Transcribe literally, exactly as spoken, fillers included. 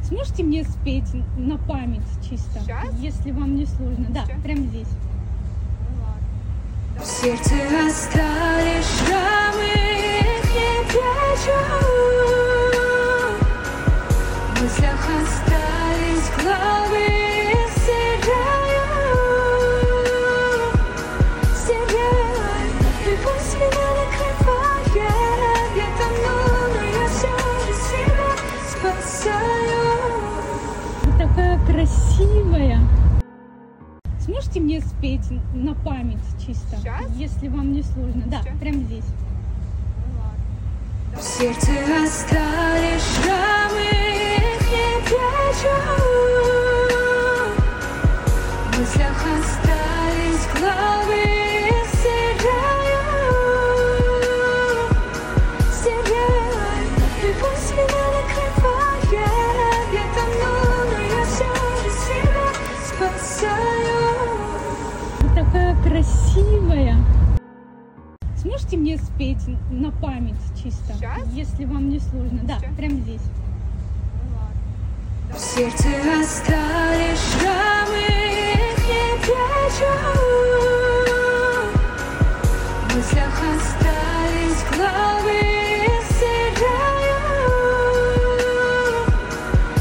Сможете мне спеть на память чисто? Сейчас? Если вам не сложно. Да, Сейчас? прямо здесь. Ну ладно. В сердце остались шрамы, их не прячу. В мыслях остались главы, их стираю. Стираю, и пусть меня накрывает. Я тону, но я все же себя спасаю. Вы такая красивая. Сможете мне спеть на память чисто? Сейчас? Если вам не сложно. Да, Сейчас? прямо здесь. Ну ладно. В сердце остались шрамы, их не прячу. В мыслях остались главы, их стираю. Стираю, и пусть меня накрывает. Я тону, но я все же себя спасаю. Вы такая красивая. Сможете мне спеть на память чисто? Сейчас? Если вам не сложно. Да, Сейчас? прямо здесь. Ну ладно. В сердце остались шрамы, их не прячу. В мыслях остались